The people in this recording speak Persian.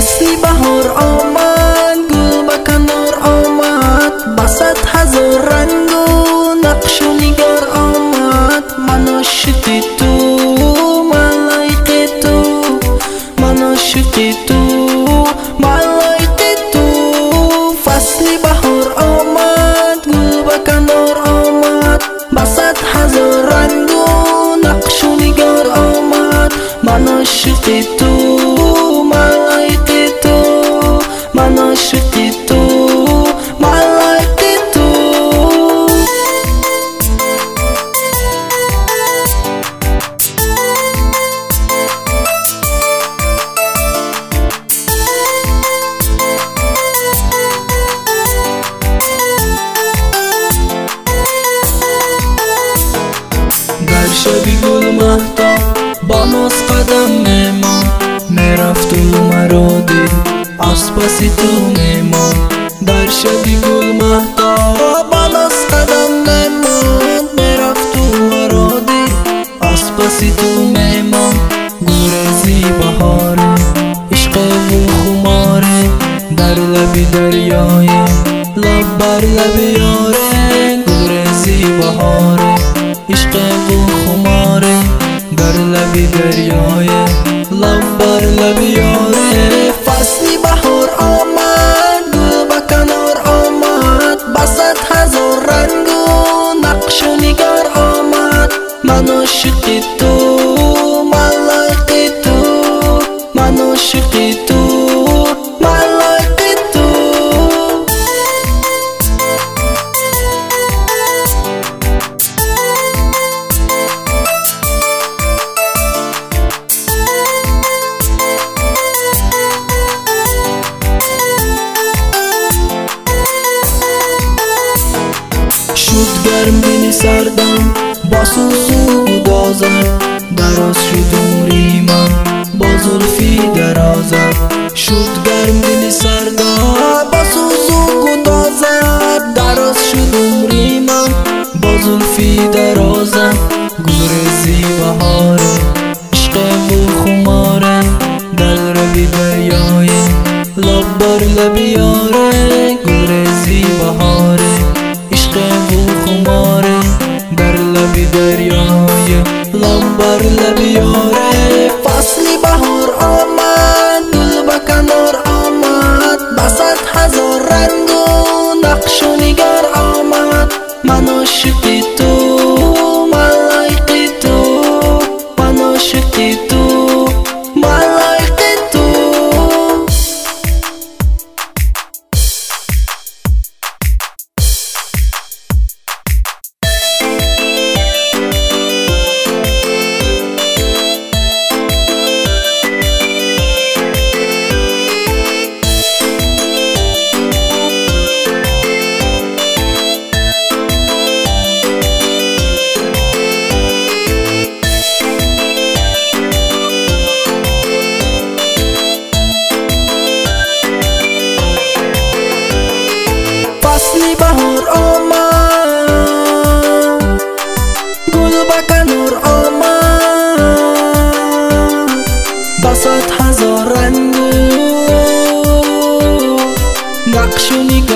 فصل بهار آمد، گل به کنار آمد، با صد هزار رنگ و نقش و نگار آمد. من عاشق تو، من لایق تو، من عاشق تو، من لایق تو. فصل بهار آمد، گل به کنار آمد، با صد هزار رنگ و نقش و نگار آمد. من عاشق تو، من لایق تو، من عاشق تو، من لایق تو. در شبی گل مهتاب با ناز قدم میمان، میرفت و مرا دید از پس تو میمان. در شبی گل مهتاب با ناز قدم میمان، میرفت و مرا دید از پس تو میمان. گریزی بهاره، عشق و خماره، در لب دریای لب بر لب یاره. گریزی بهاره، عشق و خماره، در لب دریای لب بر لب یاره. فصل بهار آمد، گل به کنار آمد، با صد هزار رنگ و نقش و نگار آمد. من عاشق تو، من لایق تو، من عاشق تو، من لایق تو. شد گرم دل سردم با سوز و گدازت، دراز شد عمری من با زلفی درازت. شد گرم دل سردم با سوز و گدازت، دراز شد عمری من با زلفی درازت. گریزی بهاره، عشق و خماره، در لب دریای لب بر لب یاره. گریزی بهاره، عشق و خماره، در لب دریای لب بر لب یاره. فصل بهار آمد، گل به کنار آمد، با صد هزار رنگ و نقش و نگار آمد. من عاشق تو، من لایق تو، من عاشق تو، من لایق تو. فصل بهار آمد، گل به کنار آمد، با صد هزار رنگ و نقش و نگار